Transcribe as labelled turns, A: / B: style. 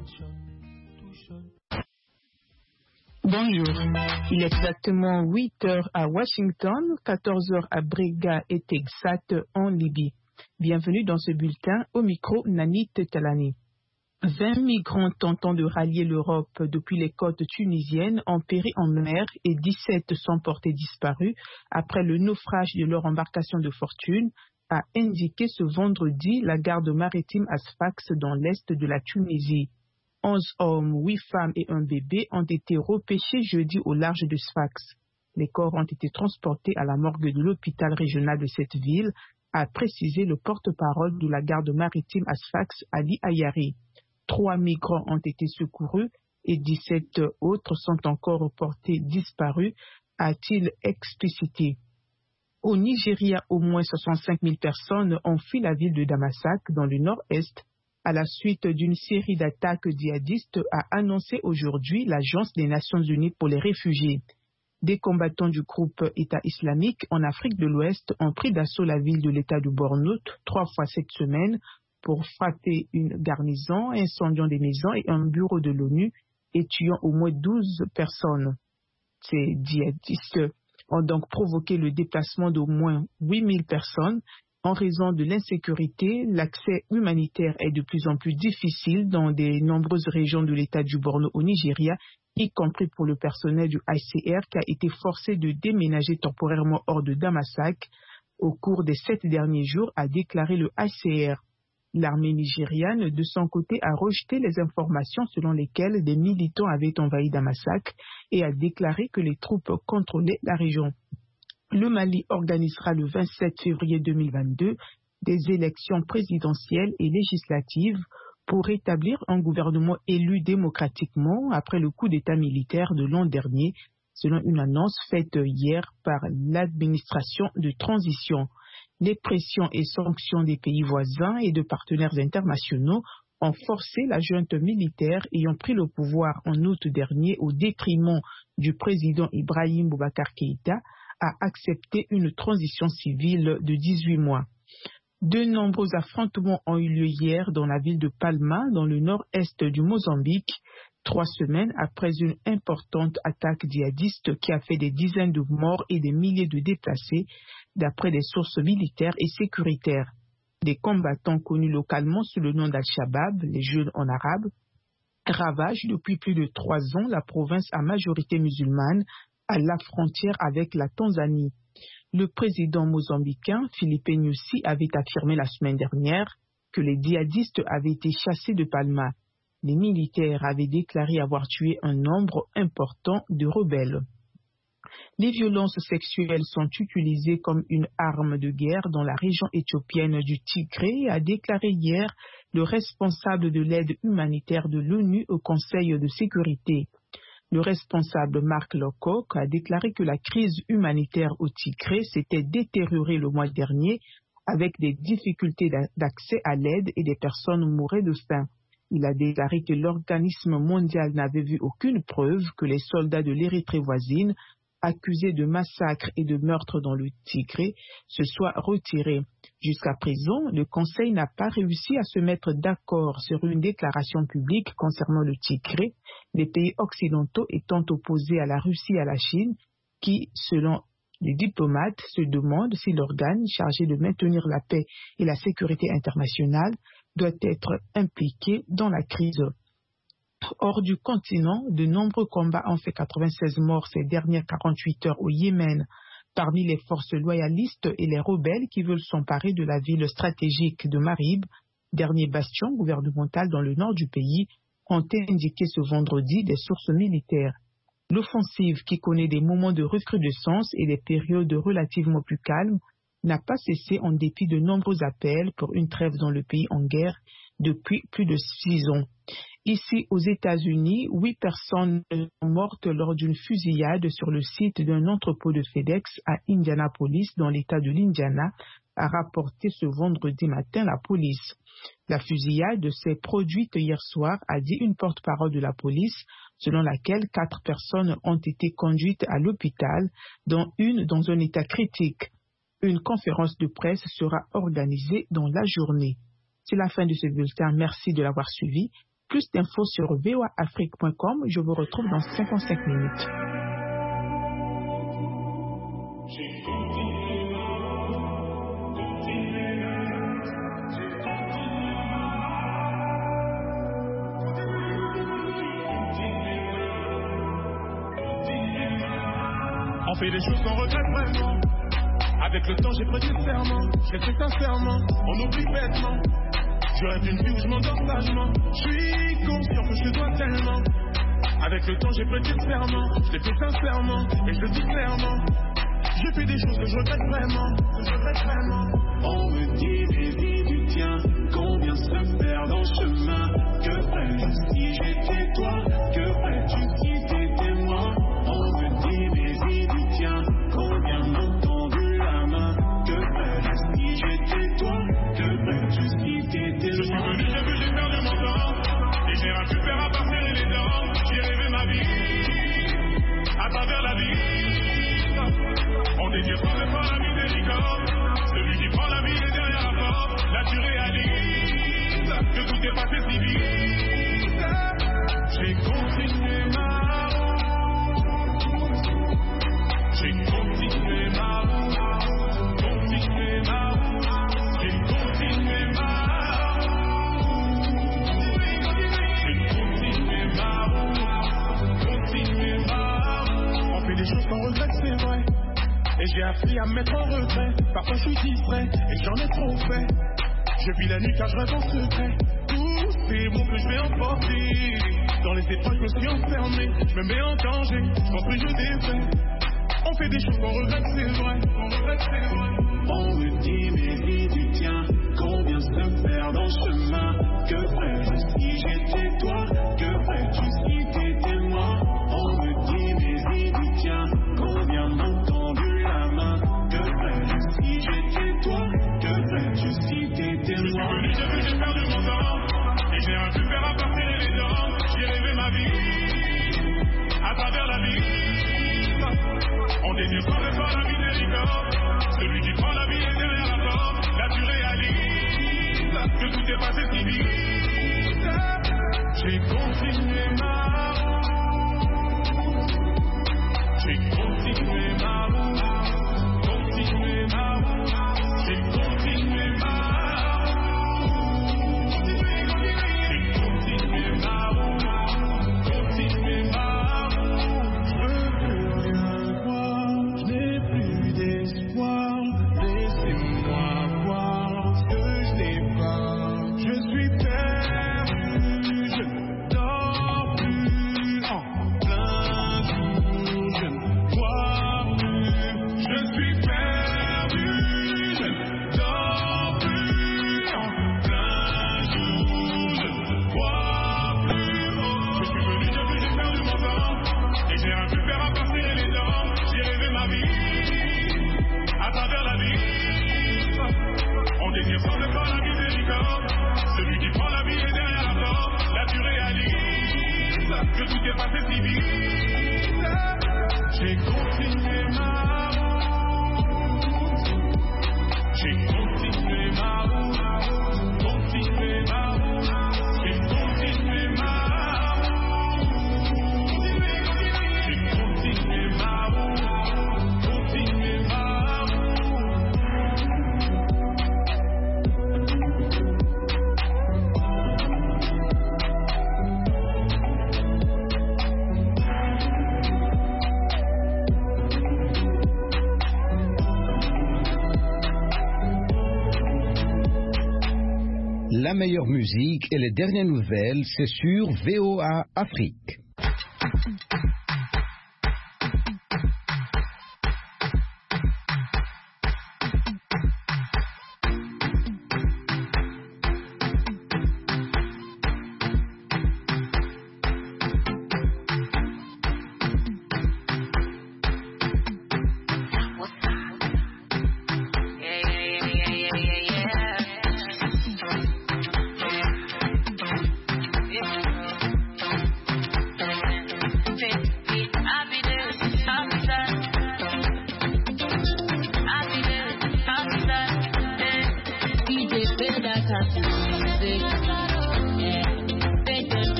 A: Bonjour, il est exactement 8 heures à Washington, 14 heures à Brega et Texas en Libye. Bienvenue dans ce bulletin, au micro Nanit Talani. 20 migrants tentant de rallier l'Europe depuis les côtes tunisiennes ont péri en mer et 17 sont portés disparus après le naufrage de leur embarcation de fortune, a indiqué ce vendredi la garde maritime à Sfax dans l'est de la Tunisie. 11 hommes, 8 femmes et un bébé ont été repêchés jeudi au large de Sfax. Les corps ont été transportés à la morgue de l'hôpital régional de cette ville, a précisé le porte-parole de la garde maritime à Sfax, Ali Ayari. 3 migrants ont été secourus et 17 autres sont encore portés disparus, a-t-il explicité. Au Nigeria, au moins 65 000 personnes ont fui la ville de Damasak dans le nord-est à la suite d'une série d'attaques djihadistes, a annoncé aujourd'hui l'Agence des Nations Unies pour les réfugiés. Des combattants du groupe État islamique en Afrique de l'Ouest ont pris d'assaut la ville de l'État de Borno 3 fois cette semaine pour frapper une garnison, incendiant des maisons et un bureau de l'ONU et tuant au moins 12 personnes. Ces djihadistes ont donc provoqué le déplacement d'au moins 8 000 personnes. En raison de l'insécurité, l'accès humanitaire est de plus en plus difficile dans de nombreuses régions de l'État du Borno au Nigeria, y compris pour le personnel du HCR qui a été forcé de déménager temporairement hors de Damasak au cours des 7 derniers jours, a déclaré le HCR. L'armée nigériane, de son côté, a rejeté les informations selon lesquelles des militants avaient envahi Damasak et a déclaré que les troupes contrôlaient la région. Le Mali organisera le 27 février 2022 des élections présidentielles et législatives pour rétablir un gouvernement élu démocratiquement après le coup d'État militaire de l'an dernier, selon une annonce faite hier par l'administration de transition. Les pressions et sanctions des pays voisins et de partenaires internationaux ont forcé la junte militaire ayant pris le pouvoir en août dernier au détriment du président Ibrahim Boubacar Keïta à accepter une transition civile de 18 mois. De nombreux affrontements ont eu lieu hier dans la ville de Palma, dans le nord-est du Mozambique, 3 semaines après une importante attaque djihadiste qui a fait des dizaines de morts et des milliers de déplacés, d'après des sources militaires et sécuritaires. Des combattants connus localement sous le nom d'Al-Shabaab, les jeunes en arabe, ravagent depuis plus de 3 ans la province à majorité musulmane, à la frontière avec la Tanzanie. Le président mozambicain, Filipe Nyusi, avait affirmé la semaine dernière que les djihadistes avaient été chassés de Palma. Les militaires avaient déclaré avoir tué un nombre important de rebelles. Les violences sexuelles sont utilisées comme une arme de guerre dans la région éthiopienne du Tigré, a déclaré hier le responsable de l'aide humanitaire de l'ONU au Conseil de sécurité. Le responsable Mark Lowcock a déclaré que la crise humanitaire au Tigré s'était détériorée le mois dernier avec des difficultés d'accès à l'aide et des personnes mouraient de faim. Il a déclaré que l'organisme mondial n'avait vu aucune preuve que les soldats de l'Érythrée voisine, accusés de massacres et de meurtres dans le Tigré, se soient retirés. Jusqu'à présent, le Conseil n'a pas réussi à se mettre d'accord sur une déclaration publique concernant le Tigré, les pays occidentaux étant opposés à la Russie et à la Chine, qui, selon les diplomates, se demandent si l'organe chargé de maintenir la paix et la sécurité internationale doit être impliqué dans la crise. Hors du continent, de nombreux combats ont fait 96 morts ces dernières 48 heures au Yémen, parmi les forces loyalistes et les rebelles qui veulent s'emparer de la ville stratégique de Marib, dernier bastion gouvernemental dans le nord du pays, ont indiqué ce vendredi des sources militaires. L'offensive, qui connaît des moments de recrudescence et des périodes relativement plus calmes, n'a pas cessé en dépit de nombreux appels pour une trêve dans le pays en guerre depuis plus de 6 ans. Ici, aux États-Unis, 8 personnes sont mortes lors d'une fusillade sur le site d'un entrepôt de FedEx à Indianapolis, dans l'État de l'Indiana, a rapporté ce vendredi matin la police. La fusillade s'est produite hier soir, a dit une porte-parole de la police, selon laquelle 4 personnes ont été conduites à l'hôpital, dont une dans un état critique. Une conférence de presse sera organisée dans la journée. C'est la fin de ce bulletin. Merci de l'avoir suivi. Plus d'infos sur voaafrique.com. Je vous retrouve dans 55 minutes.
B: On fait des choses qu'on regrette vraiment. Avec le temps j'ai pris des serments. Je fais sincèrement, on oublie bêtement. Je rêve d'une vie où je m'endors sagement. Je suis conscient que je te dois tellement. Avec le temps j'ai pris des serments. Je l'ai fait sincèrement et je le dis clairement. J'ai fait des choses que je regrette vraiment. On me dit des vies du tien, combien se perd dans le chemin. Que ferais-je si j'étais toi? Que ferais-tu si t'étais moi? On me dit des vies du tien, combien m'ont tendu la main. Que ferais-je si j'étais toi? Que ferais-tu si t'étais moi? Je suis venu, j'ai vu, j'ai perdu mon temps. Et j'ai rien pu faire à part serrer les dents. J'ai rêvé ma vie, à travers la vie. On détient sans effort la miséricorde. Celui qui prend la vie est derrière la porte. Là tu réalises que tout est passé si vite. J'ai continué ma route. J'ai continué ma route. Continué ma route. J'ai continué ma route. J'ai continué ma route. Continué ma route. On fait des choses qu'on regrette, c'est vrai. Et j'ai appris à me mettre en retrait. Parfois je suis distrait et j'en ai trop fait. Je vis la nuit car je rêve en secret. Tous ces mots que je vais emporter. Dans les épreuves je me suis enfermé. Je me mets en danger, je construis, je défais. On fait des choses qu'on regrette, c'est vrai. On me dit mais vies du tien, combien se perd dans le chemin. Que ferais-je si j'étais toi? Que ferais-tu si t'étais moi? On me dit mais vies du tien, combien m'ont tendu la main. Que ferais-je si j'étais toi? Que ferais-tu si t'étais moi? Je suis venu, j'ai perdu mon temps. Et j'ai rien pu faire à part serrer les dents. J'ai rêvé ma vie, à travers la vie. On détient sans effort la miséricorde. Celui qui prend la vie est derrière la porte. Là tu réalises que tout est passé si vite. J'ai continué ma route. J'ai continué ma route. Continué ma route. J'ai continué ma route. J'ai continué ma route. Continué ma route. Je veux plus rien voir. Je n'ai plus d'espoir. Laissez-moi voir ce que je n'ai pas. Je suis perdu. Je ne dors plus en plein jour. Je ne vois plus. Je suis perdu. Je ne dors plus en plein jour. Je ne vois plus. Je suis venu, j'ai vu, j'ai perdu mon temps. Et j'ai rien pu faire à part serrer les dents. J'ai rêvé ma vie, à travers la vie. On détient sans effort la miséricorde. Celui qui prend la vie est derrière la porte. Là tu réalises que tout est passé si vite. J'ai continué ma route. J'ai continué ma route. Continué ma route. J'ai continué ma route. J'ai continué ma route. Continué ma route.
C: La meilleure musique et les dernières nouvelles, c'est sur VOA Afrique.